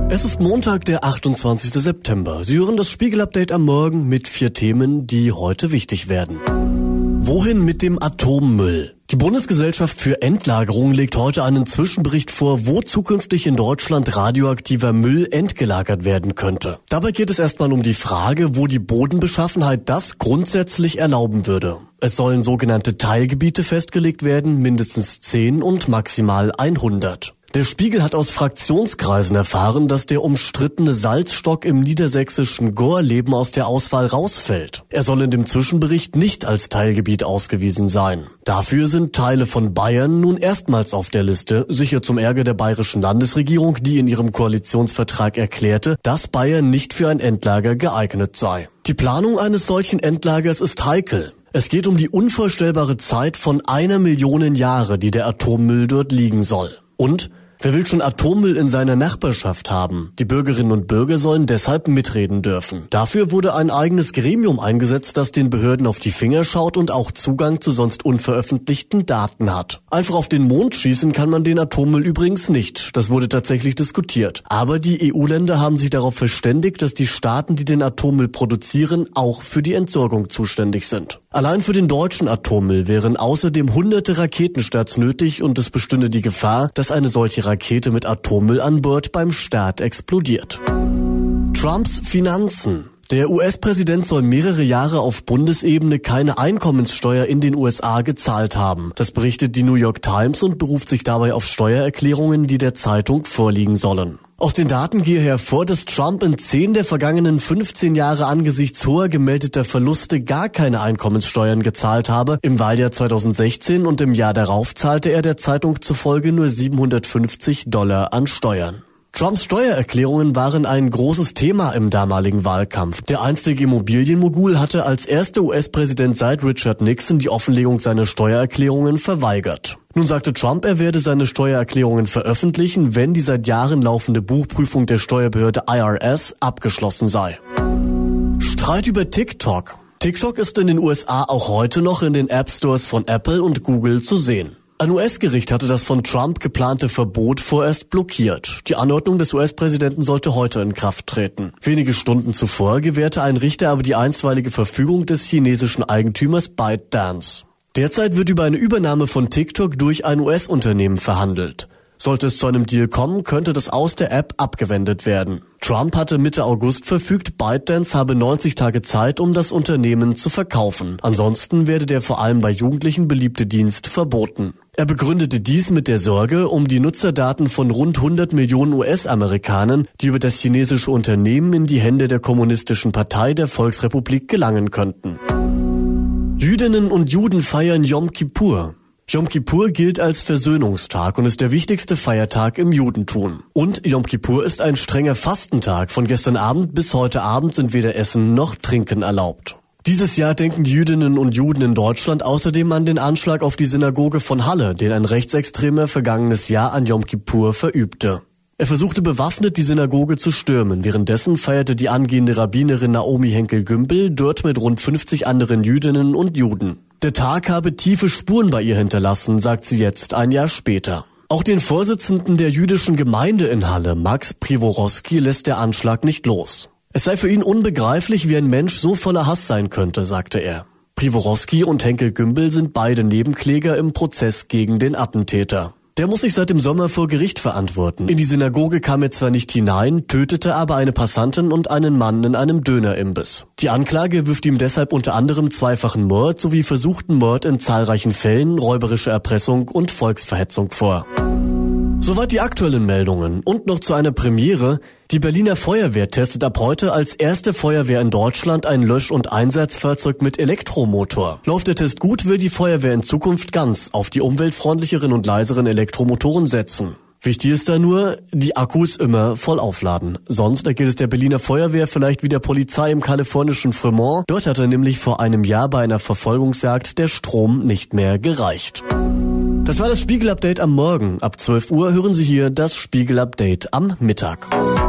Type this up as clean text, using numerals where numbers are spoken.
Es ist Montag, der 28. September. Sie hören das Spiegel-Update am Morgen mit 4 Themen, die heute wichtig werden. Wohin mit dem Atommüll? Die Bundesgesellschaft für Endlagerung legt heute einen Zwischenbericht vor, wo zukünftig in Deutschland radioaktiver Müll entgelagert werden könnte. Dabei geht es erstmal um die Frage, wo die Bodenbeschaffenheit das grundsätzlich erlauben würde. Es sollen sogenannte Teilgebiete festgelegt werden, mindestens 10 und maximal 100. Der Spiegel hat aus Fraktionskreisen erfahren, dass der umstrittene Salzstock im niedersächsischen Gorleben aus der Auswahl rausfällt. Er soll in dem Zwischenbericht nicht als Teilgebiet ausgewiesen sein. Dafür sind Teile von Bayern nun erstmals auf der Liste, sicher zum Ärger der bayerischen Landesregierung, die in ihrem Koalitionsvertrag erklärte, dass Bayern nicht für ein Endlager geeignet sei. Die Planung eines solchen Endlagers ist heikel. Es geht um die unvorstellbare Zeit von 1 Million Jahre, die der Atommüll dort liegen soll. Und wer will schon Atommüll in seiner Nachbarschaft haben? Die Bürgerinnen und Bürger sollen deshalb mitreden dürfen. Dafür wurde ein eigenes Gremium eingesetzt, das den Behörden auf die Finger schaut und auch Zugang zu sonst unveröffentlichten Daten hat. Einfach auf den Mond schießen kann man den Atommüll übrigens nicht. Das wurde tatsächlich diskutiert. Aber die EU-Länder haben sich darauf verständigt, dass die Staaten, die den Atommüll produzieren, auch für die Entsorgung zuständig sind. Allein für den deutschen Atommüll wären außerdem hunderte Raketenstarts nötig und es bestünde die Gefahr, dass eine solche Rakete mit Atommüll an Bord beim Start explodiert. Trumps Finanzen. Der US-Präsident soll mehrere Jahre auf Bundesebene keine Einkommenssteuer in den USA gezahlt haben. Das berichtet die New York Times und beruft sich dabei auf Steuererklärungen, die der Zeitung vorliegen sollen. Aus den Daten gehe hervor, dass Trump in 10 der vergangenen 15 Jahre angesichts hoher gemeldeter Verluste gar keine Einkommenssteuern gezahlt habe. Im Wahljahr 2016 und im Jahr darauf zahlte er der Zeitung zufolge nur $750 an Steuern. Trumps Steuererklärungen waren ein großes Thema im damaligen Wahlkampf. Der einstige Immobilienmogul hatte als erster US-Präsident seit Richard Nixon die Offenlegung seiner Steuererklärungen verweigert. Nun sagte Trump, er werde seine Steuererklärungen veröffentlichen, wenn die seit Jahren laufende Buchprüfung der Steuerbehörde IRS abgeschlossen sei. Streit über TikTok. TikTok ist in den USA auch heute noch in den App-Stores von Apple und Google zu sehen. Ein US-Gericht hatte das von Trump geplante Verbot vorerst blockiert. Die Anordnung des US-Präsidenten sollte heute in Kraft treten. Wenige Stunden zuvor gewährte ein Richter aber die einstweilige Verfügung des chinesischen Eigentümers ByteDance. Derzeit wird über eine Übernahme von TikTok durch ein US-Unternehmen verhandelt. Sollte es zu einem Deal kommen, könnte das Aus der App abgewendet werden. Trump hatte Mitte August verfügt, ByteDance habe 90 Tage Zeit, um das Unternehmen zu verkaufen. Ansonsten werde der vor allem bei Jugendlichen beliebte Dienst verboten. Er begründete dies mit der Sorge um die Nutzerdaten von rund 100 Millionen US-Amerikanern, die über das chinesische Unternehmen in die Hände der Kommunistischen Partei der Volksrepublik gelangen könnten. Jüdinnen und Juden feiern Jom Kippur. Jom Kippur gilt als Versöhnungstag und ist der wichtigste Feiertag im Judentum. Und Jom Kippur ist ein strenger Fastentag. Von gestern Abend bis heute Abend sind weder Essen noch Trinken erlaubt. Dieses Jahr denken die Jüdinnen und Juden in Deutschland außerdem an den Anschlag auf die Synagoge von Halle, den ein Rechtsextremer vergangenes Jahr an Jom Kippur verübte. Er versuchte bewaffnet, die Synagoge zu stürmen. Währenddessen feierte die angehende Rabbinerin Naomi Henkel-Gümbel dort mit rund 50 anderen Jüdinnen und Juden. Der Tag habe tiefe Spuren bei ihr hinterlassen, sagt sie jetzt, ein Jahr später. Auch den Vorsitzenden der jüdischen Gemeinde in Halle, Max Priworowski, lässt der Anschlag nicht los. Es sei für ihn unbegreiflich, wie ein Mensch so voller Hass sein könnte, sagte er. Priworowski und Henkel-Gümbel sind beide Nebenkläger im Prozess gegen den Attentäter. Der muss sich seit dem Sommer vor Gericht verantworten. In die Synagoge kam er zwar nicht hinein, tötete aber eine Passantin und einen Mann in einem Dönerimbiss. Die Anklage wirft ihm deshalb unter anderem zweifachen Mord sowie versuchten Mord in zahlreichen Fällen, räuberische Erpressung und Volksverhetzung vor. Soweit die aktuellen Meldungen. Und noch zu einer Premiere. Die Berliner Feuerwehr testet ab heute als erste Feuerwehr in Deutschland ein Lösch- und Einsatzfahrzeug mit Elektromotor. Läuft der Test gut, will die Feuerwehr in Zukunft ganz auf die umweltfreundlicheren und leiseren Elektromotoren setzen. Wichtig ist da nur, die Akkus immer voll aufladen. Sonst ergeht es der Berliner Feuerwehr vielleicht wie der Polizei im kalifornischen Fremont. Dort hat nämlich vor einem Jahr bei einer Verfolgungsjagd der Strom nicht mehr gereicht. Das war das Spiegel-Update am Morgen. Ab 12 Uhr hören Sie hier das Spiegel-Update am Mittag.